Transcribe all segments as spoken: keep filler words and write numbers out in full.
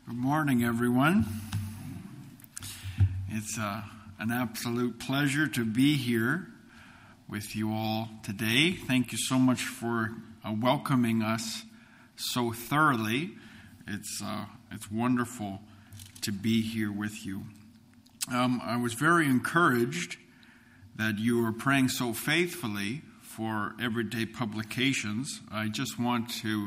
Good morning, everyone. It's uh, an absolute pleasure to be here with you all today. Thank you so much for uh, welcoming us so thoroughly. It's uh, it's wonderful to be here with you. Um, I was very encouraged that you were praying so faithfully for Everyday Publications. I just want to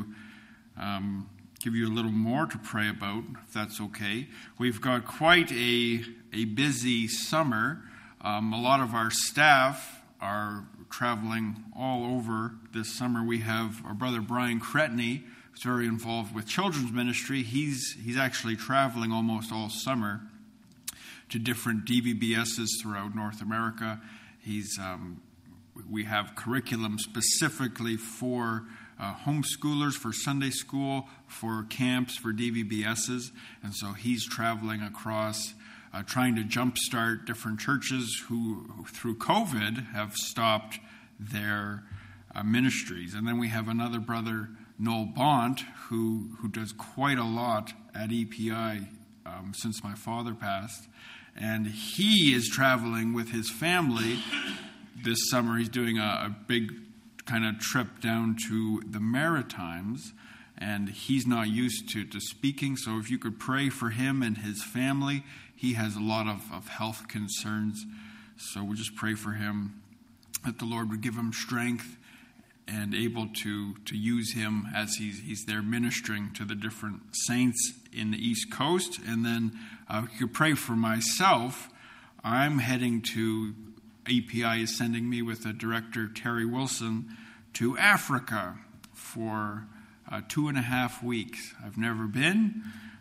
um, give you a little more to pray about, if that's okay. We've got quite a a busy summer. Um, a lot of our staff are traveling all over this summer. We have our brother Brian Cretney, who's very involved with children's ministry. He's he's actually traveling almost all summer to different D V B S's throughout North America. He's um, we have curriculum specifically for Uh, homeschoolers, for Sunday school, for camps, for D V B S's. And so he's traveling across, uh, trying to jumpstart different churches who, who through COVID, have stopped their uh, ministries. And then we have another brother, Noel Bont, who, who does quite a lot at E P I um, since my father passed. And he is traveling with his family this summer. He's doing a, a big kind of trip down to the Maritimes, and he's not used to, to speaking, so if you could pray for him and his family. He has a lot of, of health concerns, so we'll just pray for him, that the Lord would give him strength and able to, to use him as he's, he's there ministering to the different saints in the East Coast. And then uh, you could pray for myself. I'm heading to E P I is sending me with the director, Terry Wilson, to Africa for uh, two and a half weeks. I've never been,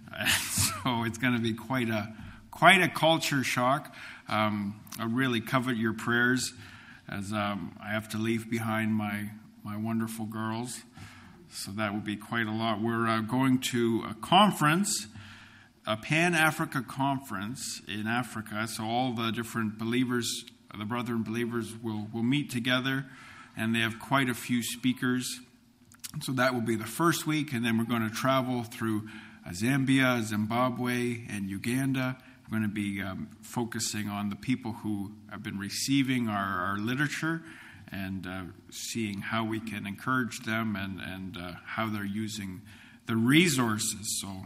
so it's going to be quite a quite a culture shock. Um, I really covet your prayers, as um, I have to leave behind my my wonderful girls. So that will be quite a lot. We're uh, going to a conference, a Pan-Africa conference in Africa. So all the different believers, the brethren believers will, will meet together, and they have quite a few speakers. So that will be the first week, and then we're going to travel through Zambia, Zimbabwe, and Uganda. We're going to be um, focusing on the people who have been receiving our, our literature and uh, seeing how we can encourage them and, and uh, how they're using the resources. So,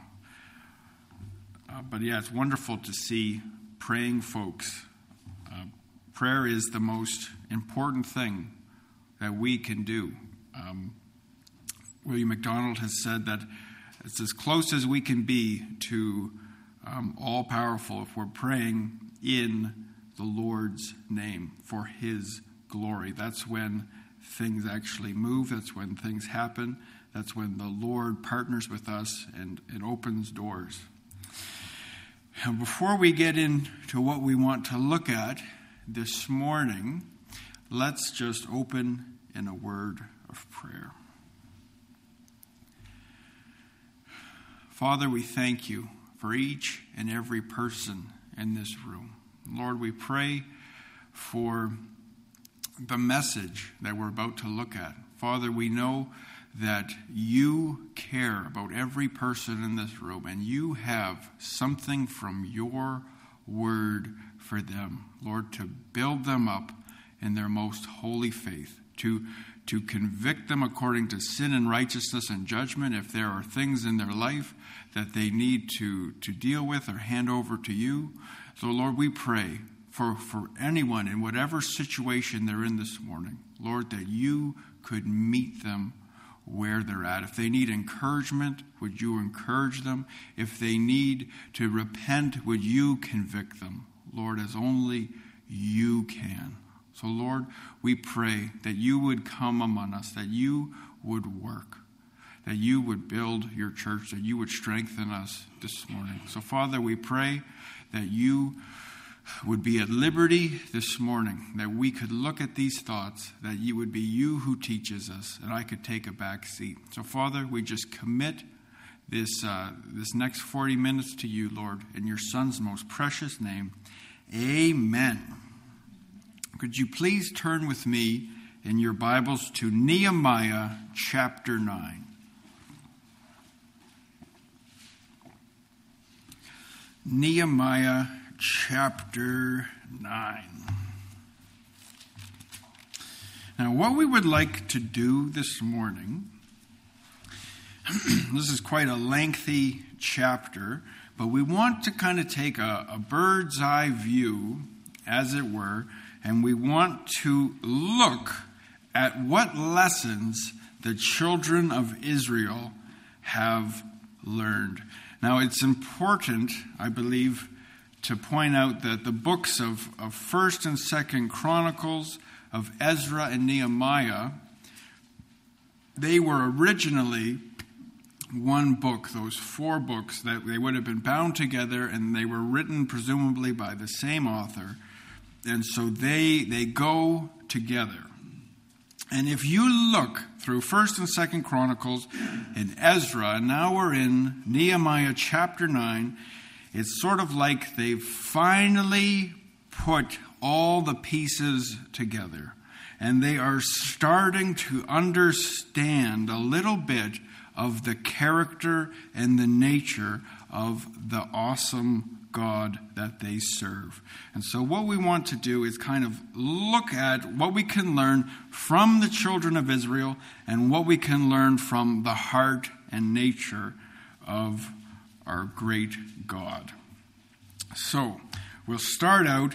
uh, but yeah, it's wonderful to see praying folks. Uh, Prayer is the most important thing that we can do. Um, William MacDonald has said that it's as close as we can be to um, all-powerful if we're praying in the Lord's name for His glory. That's when things actually move. That's when things happen. That's when the Lord partners with us and, and opens doors. And before we get into what we want to look at this morning, let's just open in a word of prayer. Father, we thank you for each and every person in this room. Lord, we pray for the message that we're about to look at. Father, we know that you care about every person in this room, and you have something from your word for them, Lord, to build them up in their most holy faith, to, to convict them according to sin and righteousness and judgment if there are things in their life that they need to, to deal with or hand over to you. So, Lord, we pray for, for anyone in whatever situation they're in this morning, Lord, that you could meet them where they're at. If they need encouragement, would you encourage them? If they need to repent, would you convict them, Lord, as only you can. So, Lord, we pray that you would come among us, that you would work, that you would build your church, that you would strengthen us this morning. So, Father, we pray that you would be at liberty this morning, that we could look at these thoughts, that you would be you who teaches us, and I could take a back seat. So, Father, we just commit this uh, this next forty minutes to you, Lord, in your Son's most precious name. Amen. Could you please turn with me in your Bibles to Nehemiah chapter nine. Nehemiah chapter nine. Now, what we would like to do this morning, this is quite a lengthy chapter, but we want to kind of take a, a bird's eye view, as it were, and we want to look at what lessons the children of Israel have learned. Now, it's important, I believe, to point out that the books of, of First and Second Chronicles, of Ezra and Nehemiah, they were originally one book, those four books, that they would have been bound together, and they were written presumably by the same author. And so they they go together. And if you look through First and Second Chronicles and Ezra, and now we're in Nehemiah chapter nine, it's sort of like they've finally put all the pieces together. And they are starting to understand a little bit of the character and the nature of the awesome God that they serve. And so what we want to do is kind of look at what we can learn from the children of Israel and what we can learn from the heart and nature of our great God. So we'll start out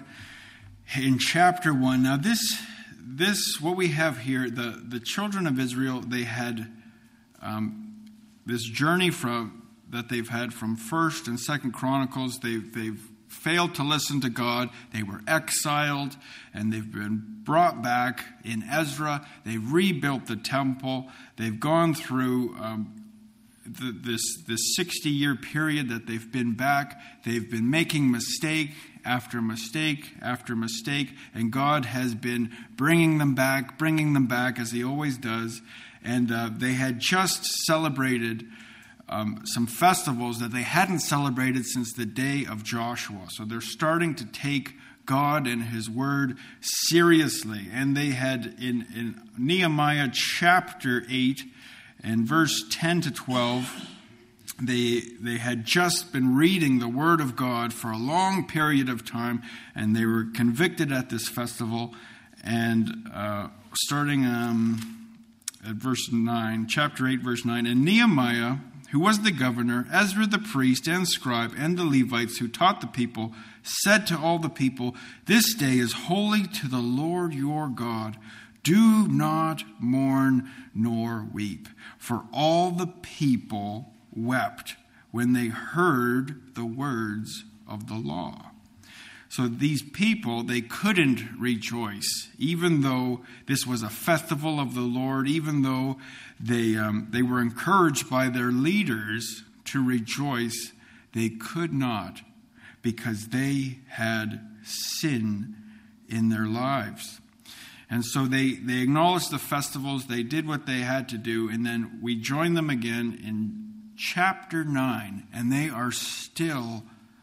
in chapter one. Now this, this what we have here, the, the children of Israel, they had um, this journey from that they've had from First and Second Chronicles. They've, they've failed to listen to God. They were exiled, and they've been brought back in Ezra. They've rebuilt the temple. They've gone through um, the, this this sixty-year period that they've been back. They've been making mistake after mistake after mistake, and God has been bringing them back, bringing them back, as He always does. And uh, they had just celebrated Um, some festivals that they hadn't celebrated since the day of Joshua. So they're starting to take God and His Word seriously. And they had in, in Nehemiah chapter eight and verse ten to twelve, they, they had just been reading the Word of God for a long period of time, and they were convicted at this festival. And uh, starting um, at verse nine, chapter eight, verse nine, and Nehemiah, who was the governor, Ezra the priest and scribe, and the Levites who taught the people, said to all the people, "This day is holy to the Lord your God. Do not mourn nor weep." For all the people wept when they heard the words of the law. So these people, they couldn't rejoice, even though this was a festival of the Lord, even though they um, they were encouraged by their leaders to rejoice, they could not, because they had sin in their lives. And so they, they acknowledged the festivals, they did what they had to do, and then we join them again in chapter nine, and they are still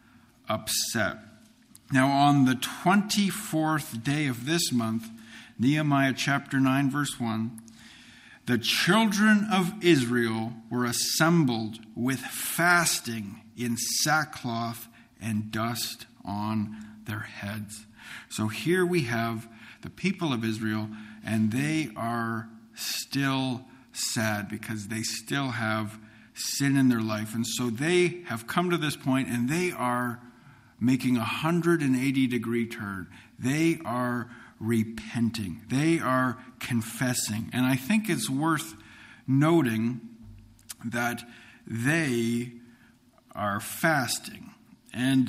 upset. Now, on the twenty-fourth day of this month, Nehemiah chapter nine, verse one, the children of Israel were assembled with fasting in sackcloth and dust on their heads. So here we have the people of Israel, and they are still sad because they still have sin in their life. And so they have come to this point, and they are making a one hundred eighty degree turn. They are repenting. They are confessing. And I think it's worth noting that they are fasting. And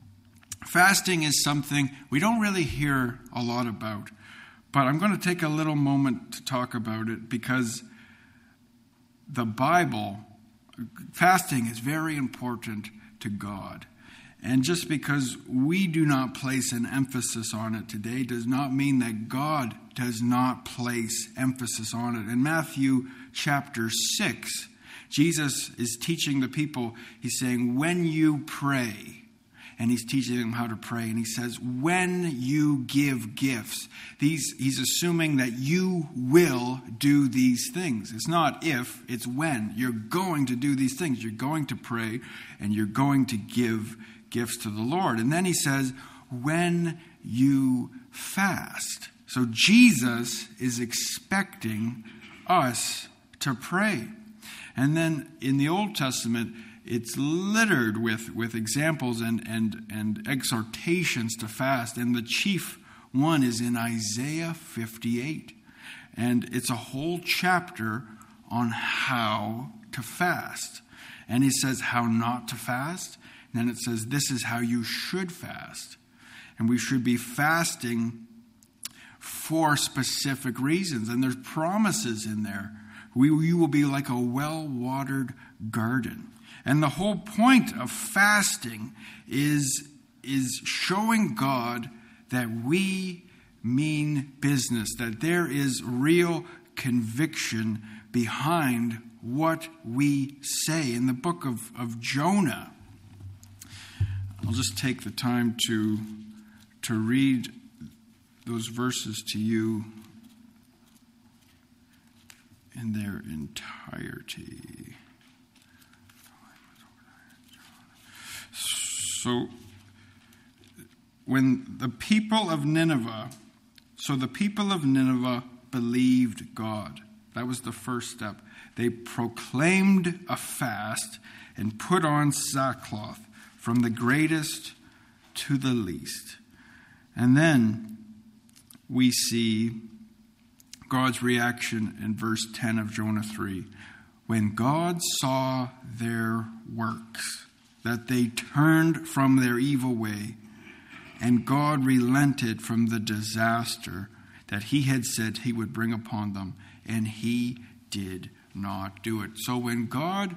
fasting is something we don't really hear a lot about. But I'm going to take a little moment to talk about it, because the Bible, fasting is very important to God. And just because we do not place an emphasis on it today does not mean that God does not place emphasis on it. In Matthew chapter six, Jesus is teaching the people, he's saying, when you pray, and he's teaching them how to pray, and he says, when you give gifts, these, he's assuming that you will do these things. It's not if, it's when. You're going to do these things. You're going to pray, and you're going to give gifts to the Lord. And then he says, when you fast. So Jesus is expecting us to pray. And then in the Old Testament, it's littered with, with examples and, and, and exhortations to fast. And the chief one is in Isaiah fifty-eight. And it's a whole chapter on how to fast. And he says how not to fast. And then it says this is how you should fast. And we should be fasting for specific reasons. And there's promises in there. We, we will be like a well-watered garden. And the whole point of fasting is, is showing God that we mean business, that there is real conviction behind what we say. In the book of, of Jonah, I'll just take the time to, to read those verses to you in their entirety. So, when the people of Nineveh, so the people of Nineveh believed God. That was the first step. They proclaimed a fast and put on sackcloth from the greatest to the least. And then we see God's reaction in verse ten of Jonah three. When God saw their works, that they turned from their evil way, and God relented from the disaster that he had said he would bring upon them, and he did not do it. So when God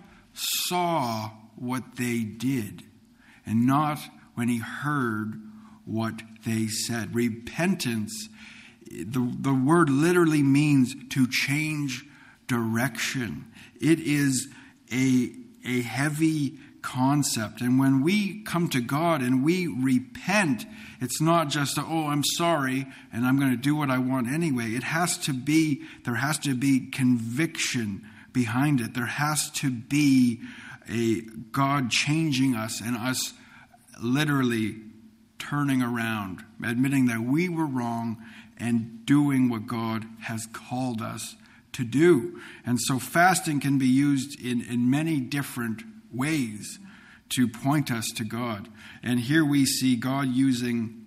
saw what they did, and not when he heard what they said. Repentance, the, the word literally means to change direction. It is a, a heavy concept. And when we come to God and we repent, it's not just, a, oh, I'm sorry, and I'm going to do what I want anyway. It has to be, there has to be conviction behind it. There has to be a God changing us and us literally turning around, admitting that we were wrong and doing what God has called us to do. And so fasting can be used in, in many different ways to point us to God. And here we see God using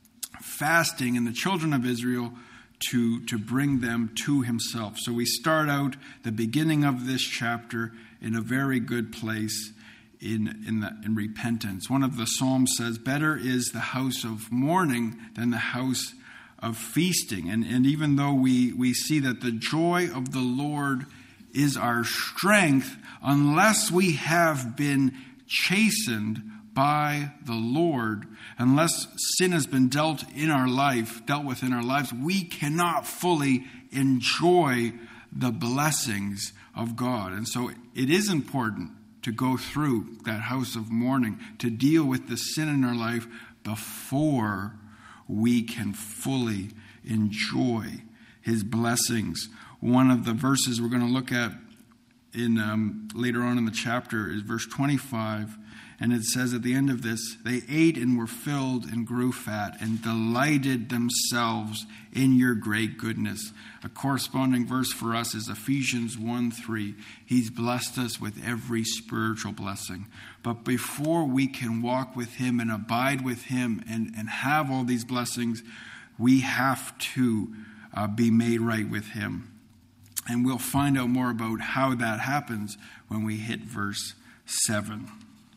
fasting in the children of Israel to, to bring them to himself. So we start out the beginning of this chapter in a very good place in, in, the, in repentance. One of the Psalms says, better is the house of mourning than the house of feasting. And, and even though we, we see that the joy of the Lord is our strength, unless we have been chastened by the Lord, unless sin has been dealt in our life, dealt with in our lives, we cannot fully enjoy the blessings of God. And so it is important to go through that house of mourning, to deal with the sin in our life before we can fully enjoy his blessings. One of the verses we're going to look at in um, later on in the chapter is verse twenty-five. And it says at the end of this, they ate and were filled and grew fat and delighted themselves in your great goodness. A corresponding verse for us is Ephesians one three. He's blessed us with every spiritual blessing. But before we can walk with him and abide with him and, and have all these blessings, we have to uh, be made right with him. And we'll find out more about how that happens when we hit verse seven.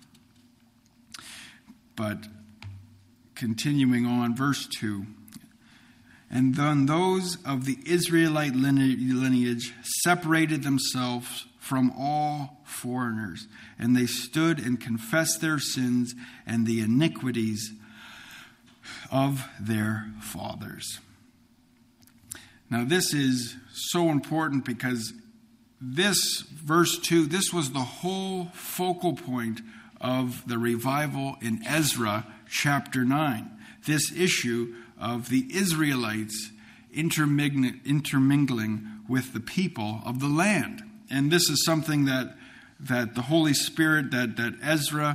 But continuing on, verse two. And then those of the Israelite lineage separated themselves from all foreigners, and they stood and confessed their sins and the iniquities of their fathers. Now this is so important because this, verse two, this was the whole focal point of the revival in Ezra chapter nine. This issue of the Israelites intermingling with the people of the land. And this is something that that the Holy Spirit, that, that Ezra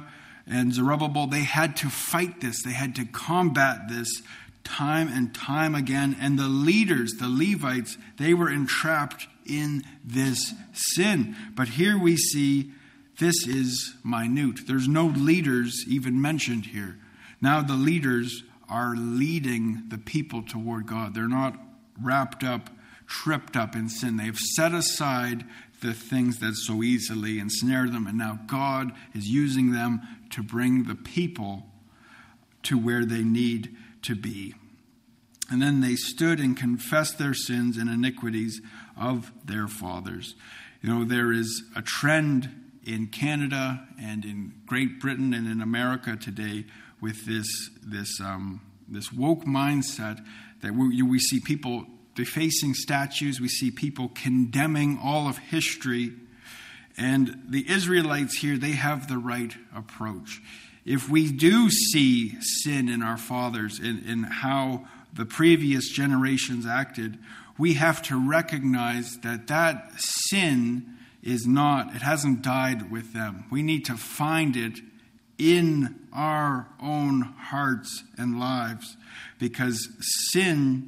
and Zerubbabel, they had to fight this. They had to combat this time and time again. And the leaders, the Levites, they were entrapped in this sin. But here we see this is minute. There's no leaders even mentioned here. Now the leaders are leading the people toward God. They're not wrapped up, tripped up in sin. They've set aside the things that so easily ensnare them, and now God is using them to bring the people to where they need to be. And then they stood and confessed their sins and iniquities of their fathers. You know, there is a trend in Canada and in Great Britain and in America today with this this um, this woke mindset that we, we see people defacing statues, we see people condemning all of history, and the Israelites here, they have the right approach. If we do see sin in our fathers, in, in how the previous generations acted, we have to recognize that that sin is not, it hasn't died with them. We need to find it in our own hearts and lives, because sin,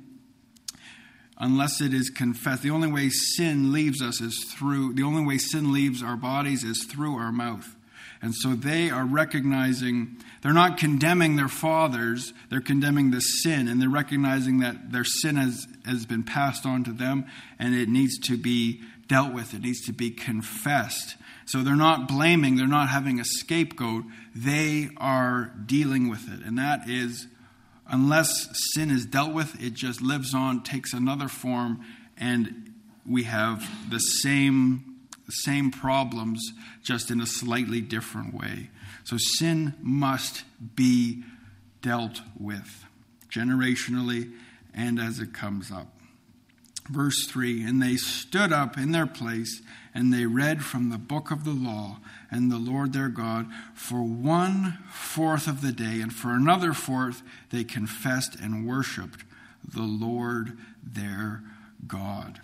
unless it is confessed, the only way sin leaves us is through, the only way sin leaves our bodies is through our mouth. And so they are recognizing, they're not condemning their fathers, they're condemning the sin, and they're recognizing that their sin has, has been passed on to them, and it needs to be dealt with, it needs to be confessed. So they're not blaming, they're not having a scapegoat, they are dealing with it. And that is, unless sin is dealt with, it just lives on, takes another form, and we have the same, the same problems, just in a slightly different way. So sin must be dealt with, generationally and as it comes up. Verse three, and they stood up in their place, and they read from the book of the law and the Lord their God for one fourth of the day, and for another fourth they confessed and worshipped the Lord their God.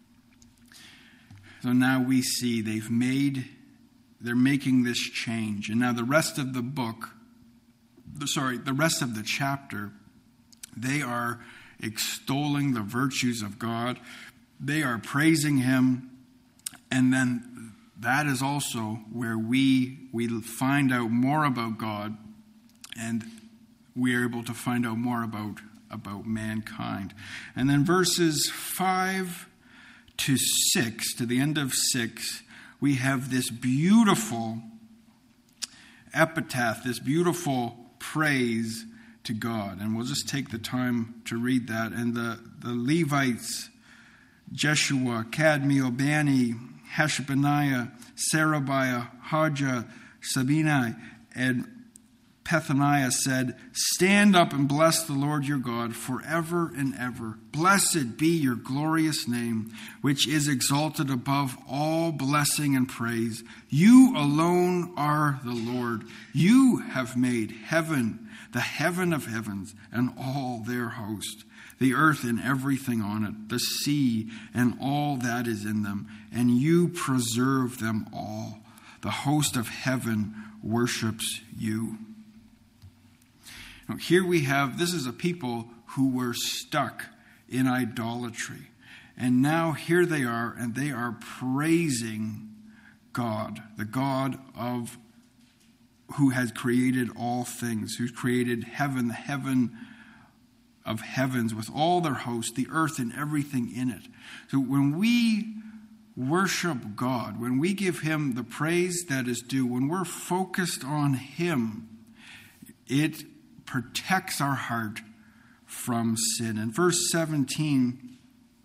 So now we see they've made, they're making this change. And now the rest of the book, sorry, the rest of the chapter, they are extolling the virtues of God. They are praising him. And then that is also where we we find out more about God, and we are able to find out more about, about mankind. And then verses five to six, to the end of six, we have this beautiful epitaph, this beautiful praise to God. And we'll just take the time to read that. And the, the Levites, Jeshua, Kadmiel, Bani, Hashabniah, Sarabiah, Hajah, Sabinai, and Pethaniah said, stand up and bless the Lord your God forever and ever. Blessed be your glorious name, which is exalted above all blessing and praise. You alone are the Lord. You have made heaven, the heaven of heavens, and all their host, the earth and everything on it, the sea and all that is in them, and you preserve them all. The host of heaven worships you. Now, here we have, this is a people who were stuck in idolatry. And now here they are, and they are praising God, the God of who has created all things, who's created heaven, the heaven of heavens with all their hosts, the earth and everything in it. So when we worship God, when we give him the praise that is due, when we're focused on him, it protects our heart from sin. In verse seventeen,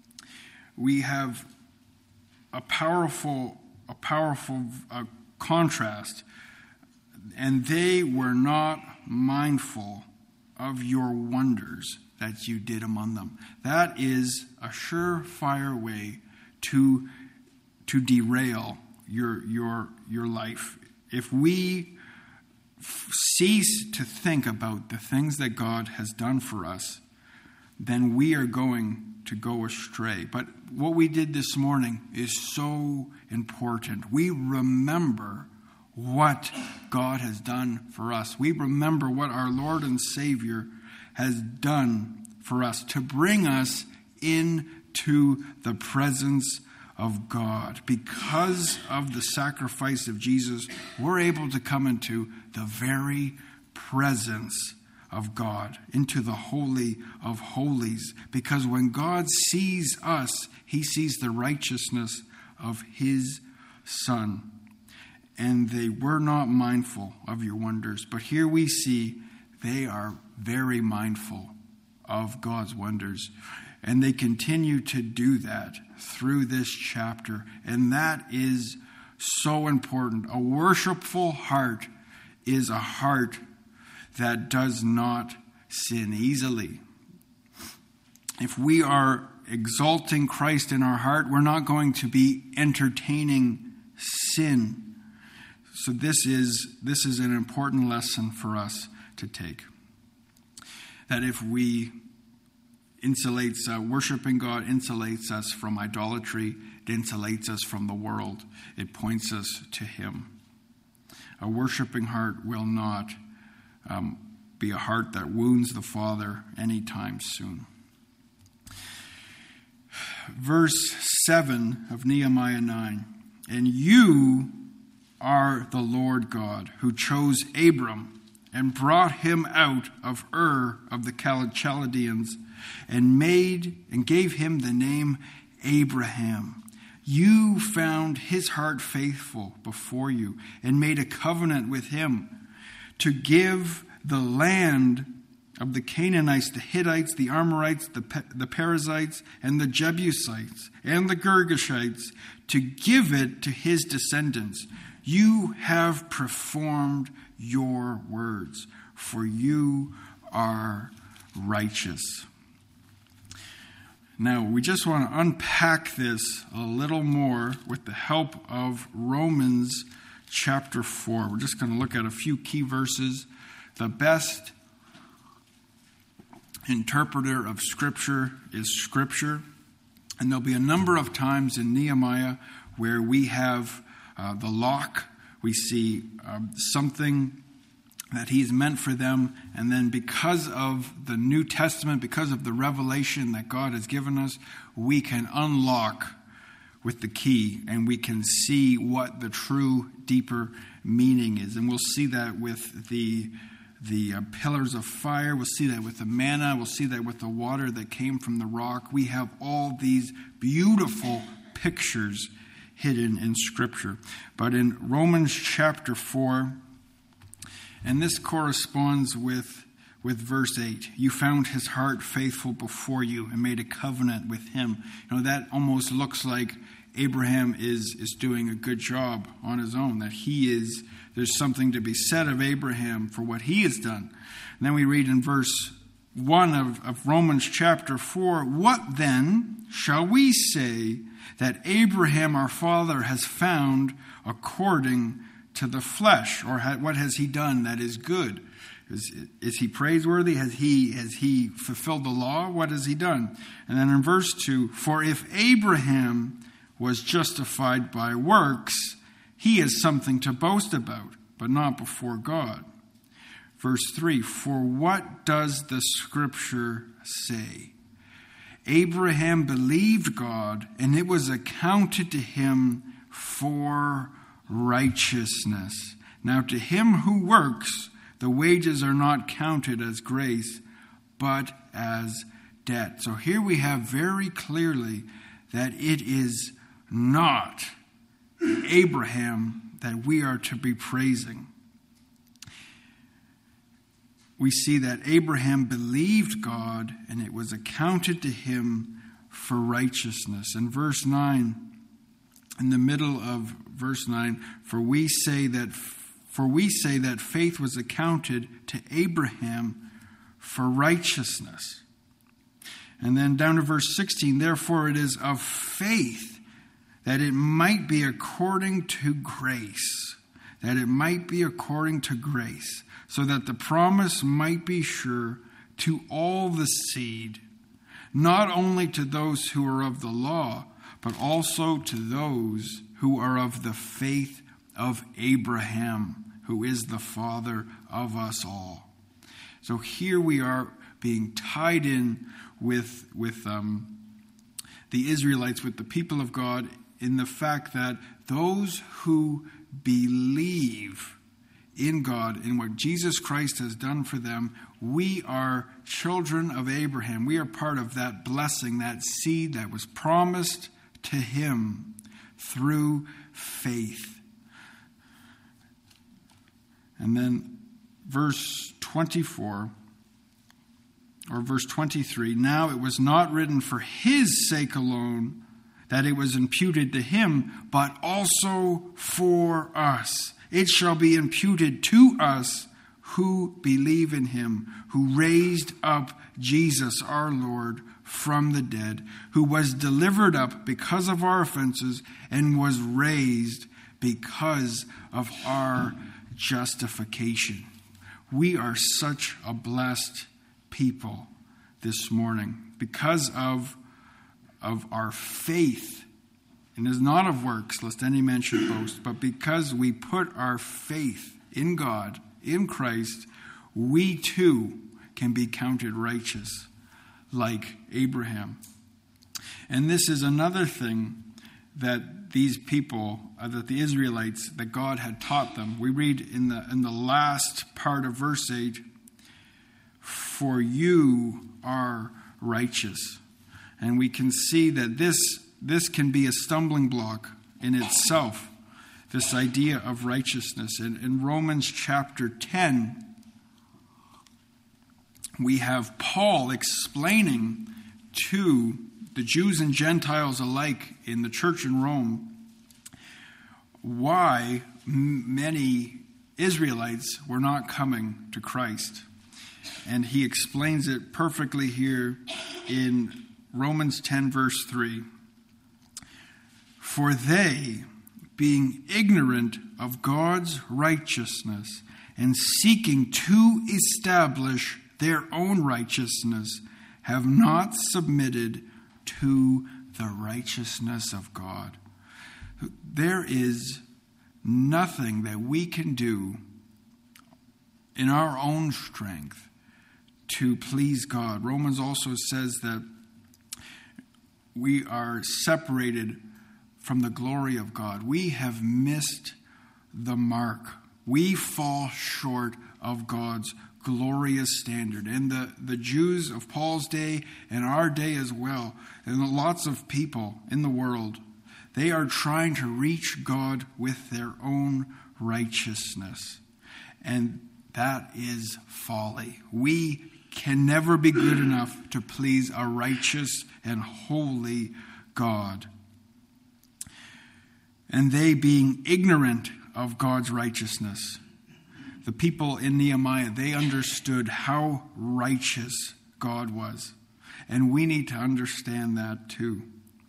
we have a powerful, a powerful uh, contrast. And they were not mindful of your wonders that you did among them. That is a surefire way to, to derail your, your, your life. If we f- cease to think about the things that God has done for us, then we are going to go astray. But what we did this morning is so important. We remember what God has done for us. We remember what our Lord and Savior has done for us to bring us into the presence of God. Because of the sacrifice of Jesus, we're able to come into the very presence of God, into the Holy of Holies. Because when God sees us, he sees the righteousness of his Son. And they were not mindful of your wonders. But here we see they are very mindful of God's wonders. And they continue to do that through this chapter. And that is so important. A worshipful heart is a heart that does not sin easily. If we are exalting Christ in our heart, we're not going to be entertaining sin. So this is this is an important lesson for us to take. That if we insulates uh, worshiping God insulates us from idolatry, it insulates us from the world. It points us to him. A worshiping heart will not um, be a heart that wounds the Father anytime soon. Verse seven of Nehemiah nine. And you are the Lord God who chose Abram and brought him out of Ur of the Chaldeans and made and gave him the name Abraham. You found his heart faithful before you and made a covenant with him to give the land of the Canaanites, the Hittites, the Amorites, the, Pe- the Perizzites, and the Jebusites, and the Girgashites, to give it to his descendants. You have performed your words, for you are righteous. Now, we just want to unpack this a little more with the help of Romans chapter four. We're just going to look at a few key verses. The best interpreter of Scripture is Scripture. And there'll be a number of times in Nehemiah where we have uh, the lock. We see uh, something that he's meant for them. And then because of the New Testament, because of the revelation that God has given us, we can unlock with the key and we can see what the true, deeper meaning is. And we'll see that with the the uh, pillars of fire. We'll see that with the manna. We'll see that with the water that came from the rock. We have all these beautiful pictures hidden in Scripture. But in Romans chapter four, and this corresponds with, with verse eight. You found his heart faithful before you and made a covenant with him. You know, that almost looks like Abraham is, is doing a good job on his own. That he is, there's something to be said of Abraham for what he has done. And then we read in verse one of, of Romans chapter four, what then shall we say that Abraham our father has found according to the flesh, or what has he done that is good? Is, is he praiseworthy? Has he has he fulfilled the law? What has he done? And then in verse two, for if Abraham was justified by works, he has something to boast about, but not before God. Verse three, for what does the Scripture say? Abraham believed God, and it was accounted to him for righteousness. Now to him who works, the wages are not counted as grace, but as debt. So here we have very clearly that it is not Abraham that we are to be praising. We see that Abraham believed God, and it was accounted to him for righteousness. In verse nine, in the middle of verse nine, for we say that for we say that faith was accounted to Abraham for righteousness. And then down to verse sixteen, therefore it is of faith that it might be according to grace, that it might be according to grace, so that the promise might be sure to all the seed, not only to those who are of the law, but also to those who are of the faith of Abraham, who is the father of us all. So here we are being tied in with, with um, the Israelites, with the people of God, in the fact that those who believe in God, in what Jesus Christ has done for them, we are children of Abraham. We are part of that blessing, that seed that was promised to him through faith. And then verse twenty-four, or verse twenty-three, now it was not written for his sake alone that it was imputed to him, but also for us. It shall be imputed to us who believe in him, who raised up Jesus our Lord from the dead, who was delivered up because of our offenses and was raised because of our justification. We are such a blessed people this morning because of, of our faith. And it is not of works, lest any man should boast, but because we put our faith in God, in Christ, we too can be counted righteous, like Abraham. And this is another thing that these people, uh, that the Israelites, that God had taught them. We read in the in the last part of verse eight, for you are righteous. And we can see that this, this can be a stumbling block in itself, this idea of righteousness. In, in Romans chapter ten, we have Paul explaining to the Jews and Gentiles alike in the church in Rome why m- many Israelites were not coming to Christ. And he explains it perfectly here in Romans ten, verse three. For they, being ignorant of God's righteousness and seeking to establish their own righteousness, have not submitted to the righteousness of God. There is nothing that we can do in our own strength to please God. Romans also says that we are separated from the glory of God. We have missed the mark. We fall short of God's glorious standard. And the, the Jews of Paul's day and our day as well, and lots of people in the world, they are trying to reach God with their own righteousness. And that is folly. We can never be good enough to please a righteous and holy God. And they, being ignorant of God's righteousness, the people in Nehemiah, they understood how righteous God was. And we need to understand that too.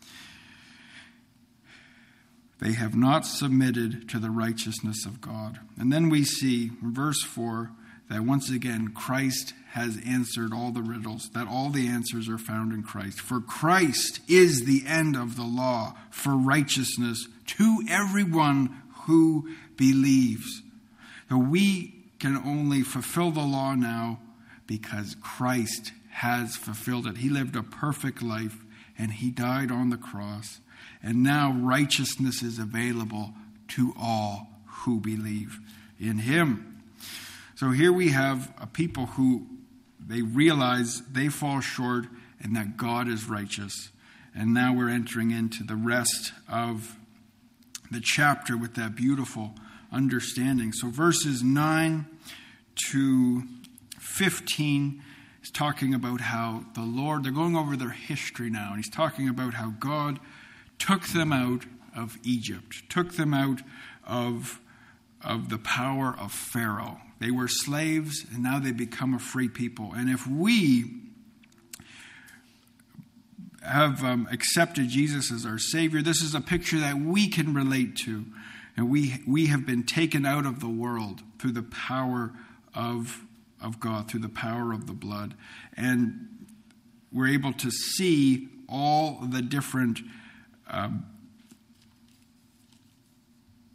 They have not submitted to the righteousness of God. And then we see in verse four that once again Christ has answered all the riddles, that all the answers are found in Christ. For Christ is the end of the law for righteousness to everyone who believes. So we can only fulfill the law now because Christ has fulfilled it. He lived a perfect life and he died on the cross. And now righteousness is available to all who believe in him. So here we have a people who they realize they fall short and that God is righteous. And now we're entering into the rest of the chapter with that beautiful understanding. So verses nine to fifteen is talking about how the Lord, they're going over their history now, and he's talking about how God took them out of Egypt, took them out of, of the power of Pharaoh. They were slaves, and now they become a free people. And if we have um, accepted Jesus as our Savior, this is a picture that we can relate to. And we we have been taken out of the world through the power of, of God, through the power of the blood. And we're able to see all the different um,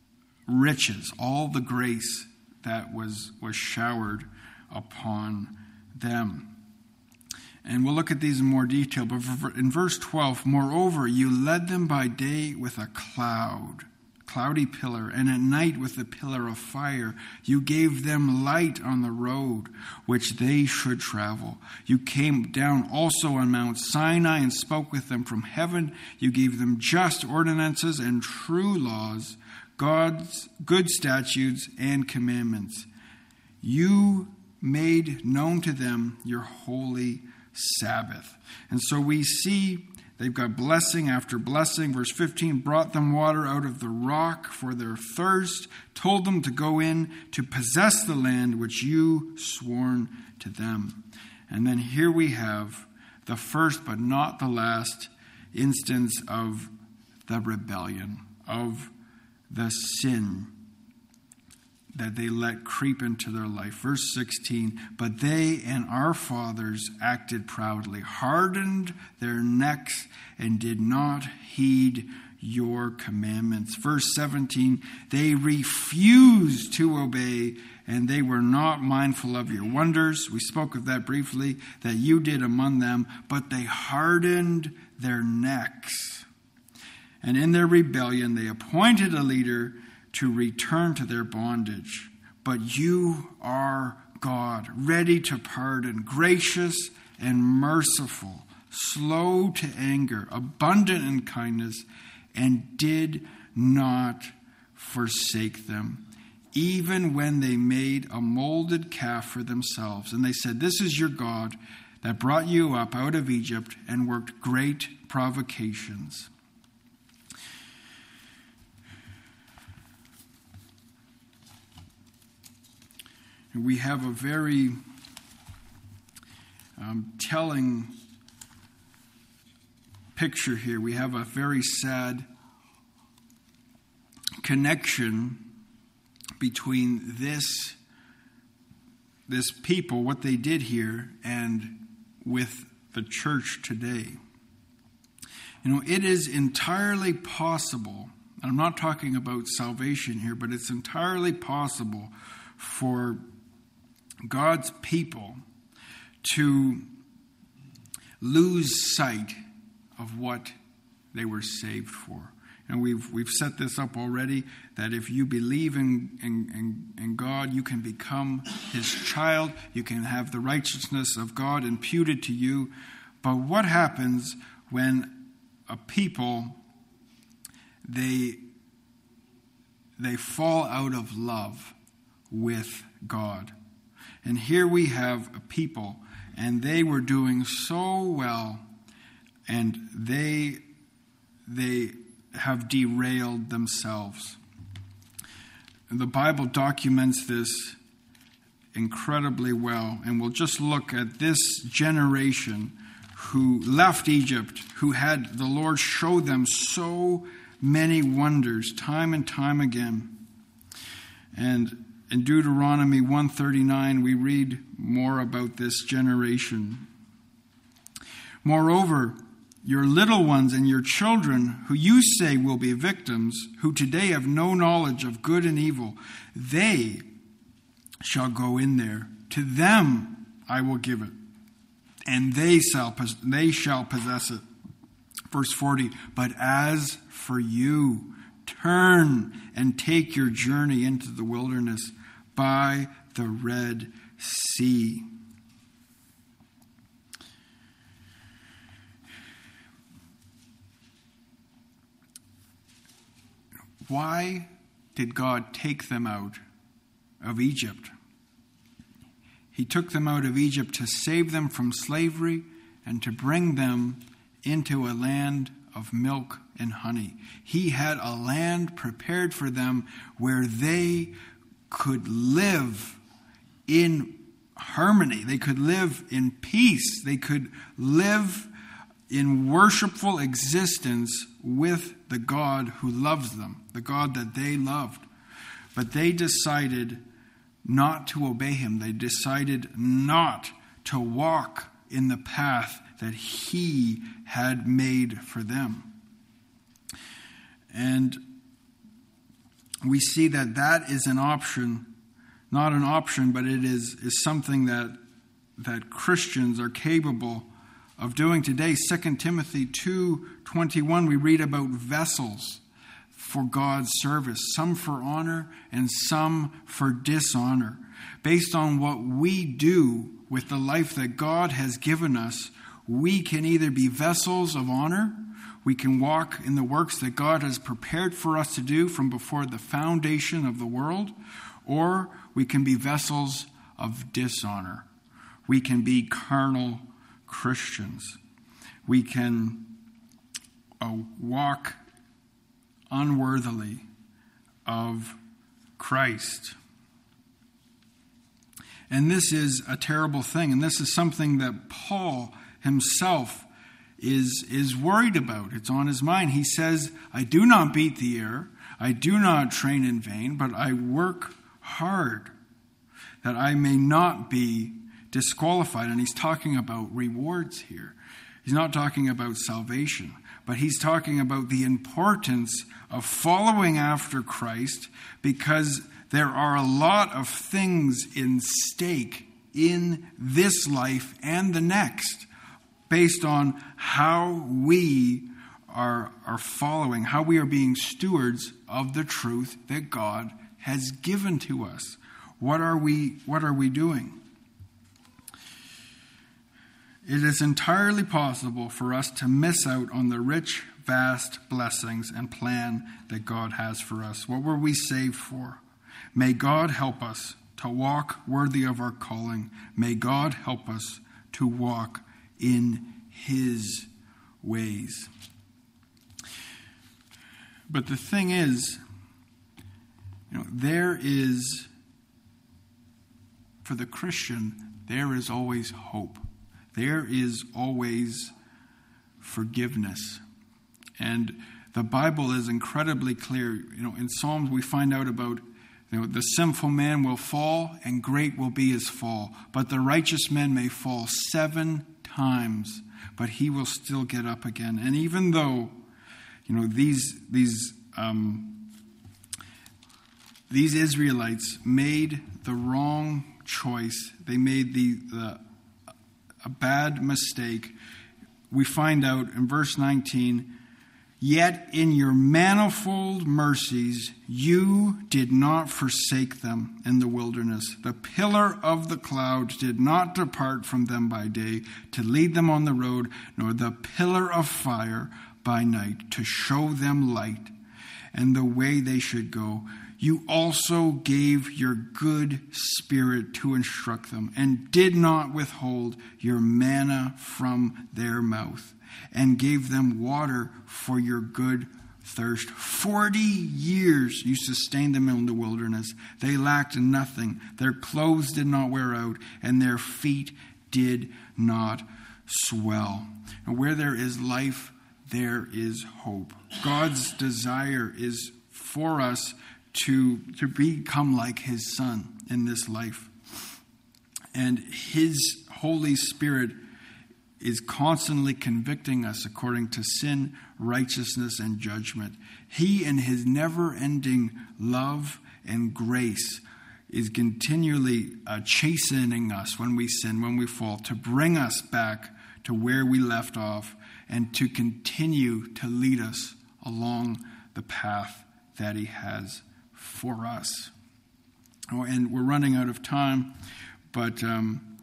riches, all the grace that was, was showered upon them. And we'll look at these in more detail. But in verse twelve, moreover, you led them by day with a cloud, cloudy pillar, and at night with a pillar of fire. You gave them light on the road which they should travel. You came down also on Mount Sinai and spoke with them from heaven. You gave them just ordinances and true laws, God's good statutes and commandments. You made known to them your holy Sabbath. And so we see they've got blessing after blessing. Verse fifteen, brought them water out of the rock for their thirst, told them to go in to possess the land which you sworn to them. And then here we have the first but not the last instance of the rebellion, of the sin that they let creep into their life. Verse sixteen, but they and our fathers acted proudly, hardened their necks, and did not heed your commandments. Verse seventeen, they refused to obey, and they were not mindful of your wonders. We spoke of that briefly, that you did among them, but they hardened their necks. And in their rebellion, they appointed a leader to return to their bondage. But you are God, ready to pardon, gracious and merciful, slow to anger, abundant in kindness, and did not forsake them, even when they made a molded calf for themselves. And they said, this is your God that brought you up out of Egypt and worked great provocations. We have a very um, telling picture here. We have a very sad connection between this, this people, what they did here, and with the church today. You know, it is entirely possible, and I'm not talking about salvation here, but it's entirely possible for God's people to lose sight of what they were saved for. And we've we've set this up already, that if you believe in, in, in, in God, you can become his child. You can have the righteousness of God imputed to you. But what happens when a people, they, they fall out of love with God? And here we have a people, and they were doing so well, and they they have derailed themselves. And the Bible documents this incredibly well, and we'll just look at this generation who left Egypt, who had the Lord show them so many wonders time and time again. And in Deuteronomy one thirty-nine, we read more about this generation. Moreover, your little ones and your children, who you say will be victims, who today have no knowledge of good and evil, they shall go in there. To them I will give it, and they shall, they shall possess it. Verse forty, but as for you, turn and take your journey into the wilderness by the Red Sea. Why did God take them out of Egypt? He took them out of Egypt to save them from slavery and to bring them into a land of milk and honey. He had a land prepared for them where they could live in harmony. They could live in peace. They could live in worshipful existence with the God who loves them, the God that they loved. But they decided not to obey him. They decided not to walk in the path that he had made for them. And we see that that is an option, not an option, but it is, is something that, that Christians are capable of doing today. Second Timothy two twenty-one, we read about vessels for God's service, some for honor and some for dishonor. Based on what we do with the life that God has given us, we can either be vessels of honor, we can walk in the works that God has prepared for us to do from before the foundation of the world, or we can be vessels of dishonor. We can be carnal Christians. We can uh, walk unworthily of Christ. And this is a terrible thing, and this is something that Paul himself is, is worried about. It's on his mind. He says, I do not beat the air, I do not train in vain, but I work hard that I may not be disqualified. And he's talking about rewards here. He's not talking about salvation, but he's talking about the importance of following after Christ, because there are a lot of things in stake in this life and the next based on how we are, are following, how we are being stewards of the truth that God has given to us. What are we, what are we doing? It is entirely possible for us to miss out on the rich, vast blessings and plan that God has for us. What were we saved for? May God help us to walk worthy of our calling. May God help us to walk in His ways. But the thing is, you know, there is, for the Christian, there is always hope. There is always forgiveness. And the Bible is incredibly clear. You know, in Psalms we find out about, you know, the sinful man will fall and great will be his fall. But the righteous man may fall seven times, but he will still get up again. And even though, you know, these these um, these Israelites made the wrong choice, they made the, the a bad mistake, we find out in verse nineteen, yet in your manifold mercies you did not forsake them in the wilderness. The pillar of the cloud did not depart from them by day to lead them on the road, nor the pillar of fire by night to show them light and the way they should go. You also gave your good spirit to instruct them, and did not withhold your manna from their mouth, and gave them water for your good thirst. Forty years you sustained them in the wilderness. They lacked nothing. Their clothes did not wear out, and their feet did not swell. And where there is life, there is hope. God's desire is for us to, to become like His Son in this life. And His Holy Spirit is constantly convicting us according to sin, righteousness, and judgment. He, in His never-ending love and grace, is continually uh, chastening us when we sin, when we fall, to bring us back to where we left off, and to continue to lead us along the path that He has for us. Oh, and we're running out of time, but um,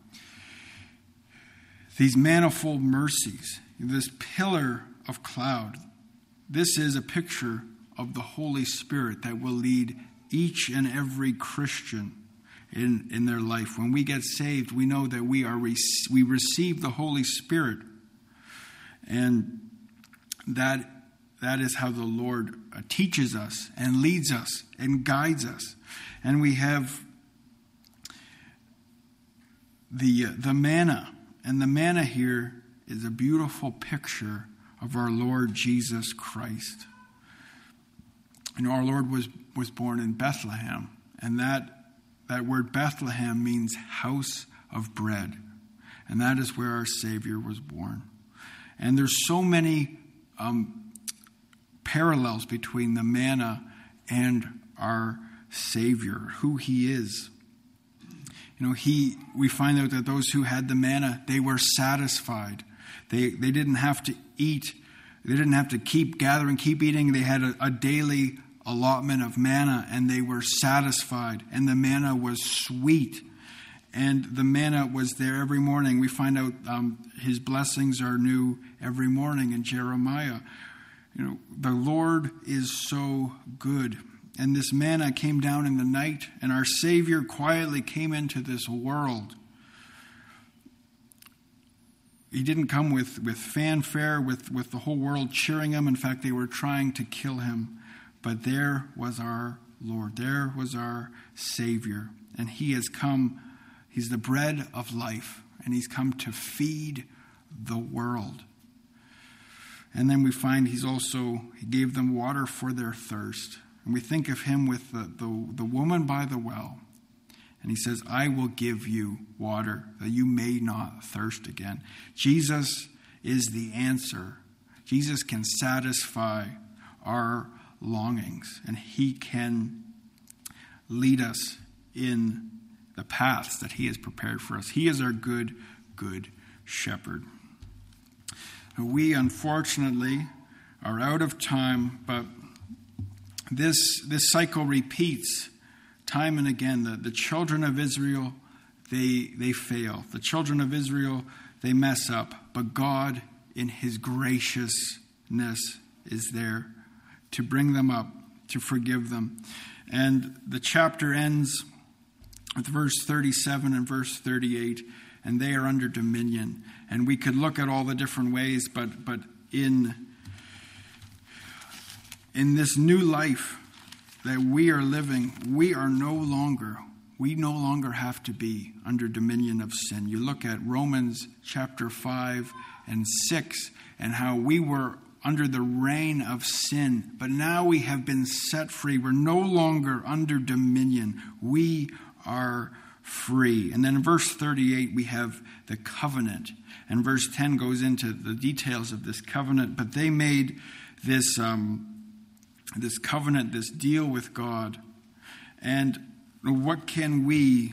these manifold mercies, this pillar of cloud, this is a picture of the Holy Spirit that will lead each and every Christian in, in their life. When we get saved, we know that we are we receive the Holy Spirit, and that that is how the Lord uh, teaches us and leads us and guides us. And we have the uh, the manna, and the manna here is a beautiful picture of our Lord Jesus Christ. You know, our Lord was was born in Bethlehem, and that that word Bethlehem means house of bread, and that is where our Savior was born. And there's so many um, parallels between the manna and our Savior, who he is. You know, he we find out that those who had the manna, they were satisfied. They they didn't have to eat. They didn't have to keep gathering, keep eating. They had a, a daily allotment of manna, and they were satisfied. And the manna was sweet. And the manna was there every morning. We find out um, his blessings are new every morning in Jeremiah. You know, the Lord is so good. And this manna came down in the night, and our Savior quietly came into this world. He didn't come with, with fanfare, with, with the whole world cheering him. In fact, they were trying to kill him. But there was our Lord. There was our Savior. And he has come, he's the bread of life, and he's come to feed the world. And then we find he's also, he gave them water for their thirst. And we think of him with the, the, the woman by the well. And he says, I will give you water that you may not thirst again. Jesus is the answer. Jesus can satisfy our longings. And he can lead us in the paths that he has prepared for us. He is our good, good shepherd. We, unfortunately, are out of time, but This this cycle repeats time and again. The, the children of Israel, they they fail. The children of Israel, they mess up. But God, in his graciousness, is there to bring them up, to forgive them. And the chapter ends with verse thirty-seven and verse thirty-eight, and they are under dominion. And we could look at all the different ways, but but in In this new life that we are living, we are no longer, we no longer have to be under dominion of sin. You look at Romans chapter five and six and how we were under the reign of sin, but now we have been set free. We're no longer under dominion. We are free. And then in verse thirty-eight, we have the covenant. And verse ten goes into the details of this covenant, but they made this... Um, This covenant, this deal with God. And what can we,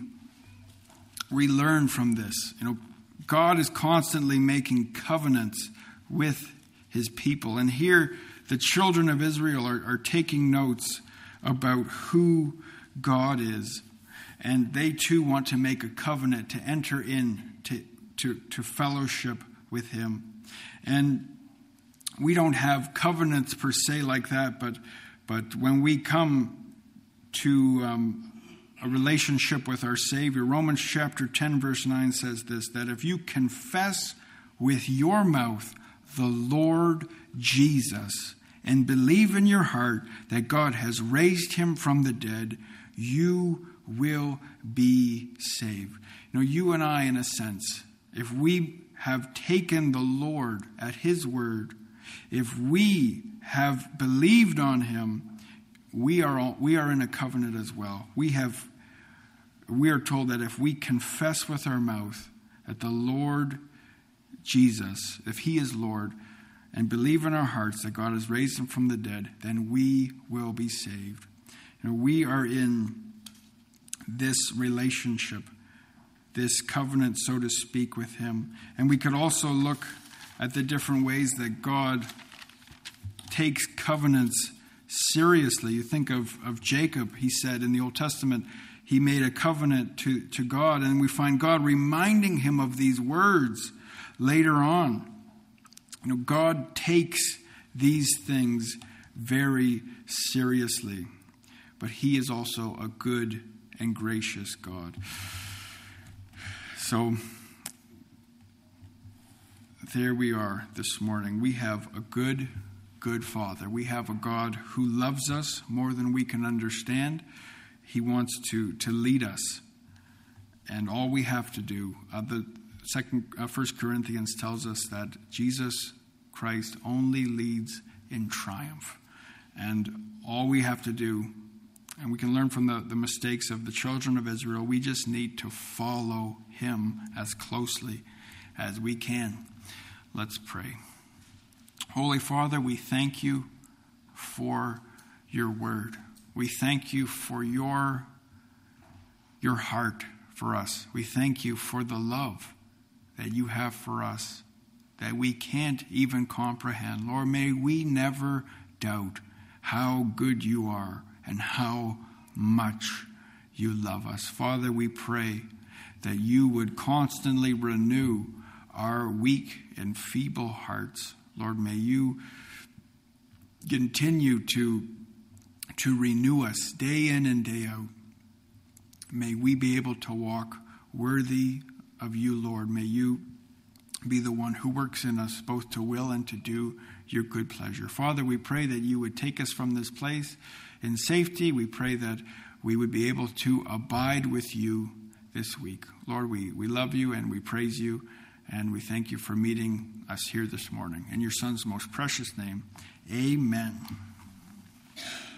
we learn from this? You know, God is constantly making covenants with his people. And here, the children of Israel are, are taking notes about who God is. And they too want to make a covenant to enter in to, to, to fellowship with him. And we don't have covenants per se like that, but but when we come to um, a relationship with our Savior, Romans chapter ten, verse nine says this, that if you confess with your mouth the Lord Jesus and believe in your heart that God has raised him from the dead, you will be saved. You know, you and I, in a sense, if we have taken the Lord at his word, if we have believed on him, we are all, we are in a covenant as well. We have we are told that if we confess with our mouth that the Lord Jesus, if he is Lord, and believe in our hearts that God has raised him from the dead, then we will be saved. You know, we are in this relationship, this covenant, so to speak, with him. And we could also look at the different ways that God takes covenants seriously. You think of, of Jacob, he said in the Old Testament, he made a covenant to, to God, and we find God reminding him of these words later on. You know, God takes these things very seriously, but he is also a good and gracious God. So, there we are this morning. We have a good, good Father. We have a God who loves us more than we can understand. He wants to, to lead us. And all we have to do, uh, the second, uh, First Corinthians tells us that Jesus Christ only leads in triumph. And all we have to do, and we can learn from the, the mistakes of the children of Israel, we just need to follow him as closely as we can. Let's pray. Holy Father, we thank you for your word. We thank you for your, your heart for us. We thank you for the love that you have for us that we can't even comprehend. Lord, may we never doubt how good you are and how much you love us. Father, we pray that you would constantly renew our weak and feeble hearts. Lord, may you continue to, to renew us day in and day out. May we be able to walk worthy of you, Lord. May you be the one who works in us both to will and to do your good pleasure. Father, we pray that you would take us from this place in safety. We pray that we would be able to abide with you this week. Lord, we, we love you and we praise you, and we thank you for meeting us here this morning. In your Son's most precious name, amen.